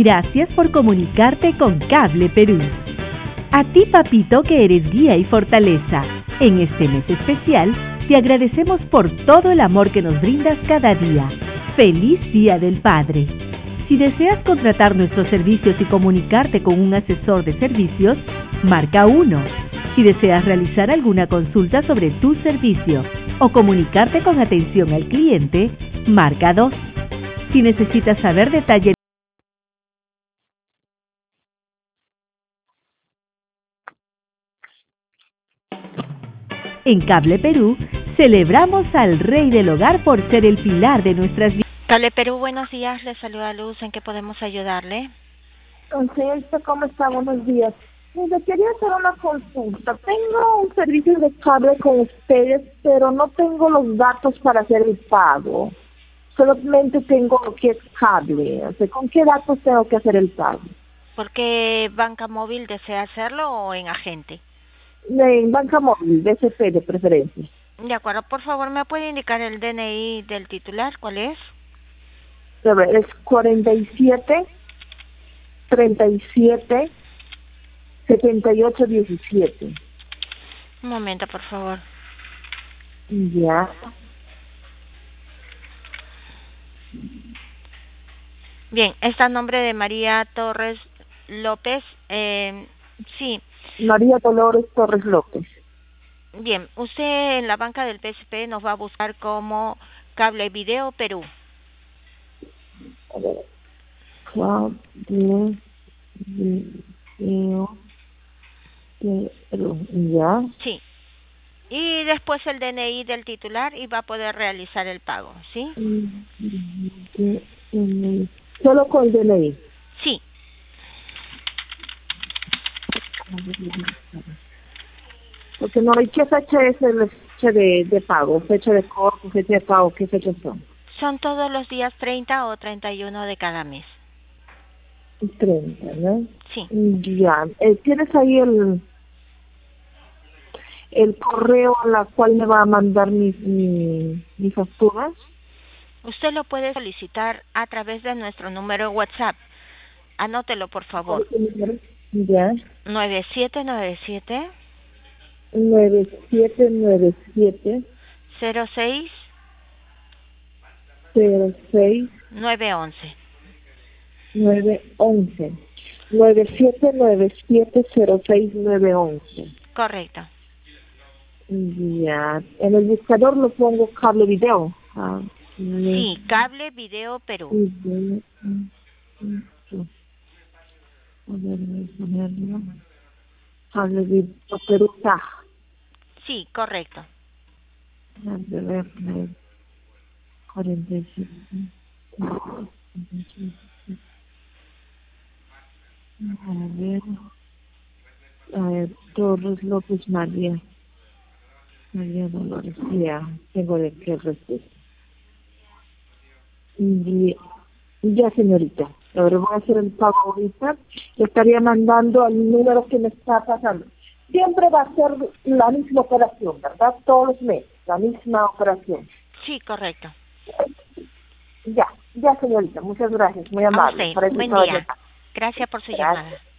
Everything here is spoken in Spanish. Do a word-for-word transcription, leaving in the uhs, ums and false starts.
Gracias por comunicarte con Cable Perú. A ti, papito, que eres guía y fortaleza. En este mes especial, te agradecemos por todo el amor que nos brindas cada día. ¡Feliz Día del Padre! Si deseas contratar nuestros servicios y comunicarte con un asesor de servicios, marca uno. Si deseas realizar alguna consulta sobre tu servicio o comunicarte con atención al cliente, marca dos. Si necesitas saber detalles en Cable Perú, celebramos al Rey del Hogar por ser el pilar de nuestras vidas. Cable Perú, buenos días. Le saluda Luz. ¿En qué podemos ayudarle? Señorita, ¿cómo está? Buenos días. Mire, quería hacer una consulta. Tengo un servicio de cable con ustedes, pero no tengo los datos para hacer el pago. Solamente tengo lo que es cable. O sea, ¿con qué datos tengo que hacer el pago? ¿Por qué banca móvil desea hacerlo o en agente? En banca móvil, B C P de preferencia. De acuerdo, por favor, ¿me puede indicar el D N I del titular? ¿Cuál es? A ver, es cuarenta y siete, treinta y siete, setenta y ocho, diecisiete. Un momento, por favor. Ya. Bien, está a nombre de María Torres López. Eh, sí. María Dolores Torres López. Bien, usted en la banca del P S P nos va a buscar como Cable Video Perú. A ver. Cable Video Perú. Ya. Sí. Y después el D N I del titular y va a poder realizar el pago, ¿sí? Solo con el D N I. Sí. Porque no hay qué fecha es la fecha de, de pago, fecha de corte, fecha de pago, qué fechas son. Son todos los días treinta o treinta y uno de cada mes. treinta, ¿no? Sí. Ya. Eh, ¿Tienes ahí el el correo a la cual me va a mandar mis mi, mis facturas? Usted lo puede solicitar a través de nuestro número WhatsApp. Anótelo, por favor. Ya. nueve siete nueve siete nueve siete nueve siete cero seis cero seis nueve once. nueve once. nueve siete nueve siete cero seis nueve once. Correcto. Ya. En el buscador lo pongo Cable Video. Ah, sí, Cable Video Perú. A ver, voy a ponerlo. Cable Video Perú. Sí, correcto. A ver, cuarenta y siete. A ver. A ver, Torres López María. María Dolores. Ya, tengo de qué respuesta. Y ya, señorita. Ahora voy a hacer el pago ahorita. Le estaría mandando al número que me está pasando. Siempre va a ser la misma operación, ¿verdad? Todos los meses, la misma operación. Sí, correcto. Ya, ya, señorita. Muchas gracias. Muy amable. A usted. Buen día. Gracias por su Gracias. llamada.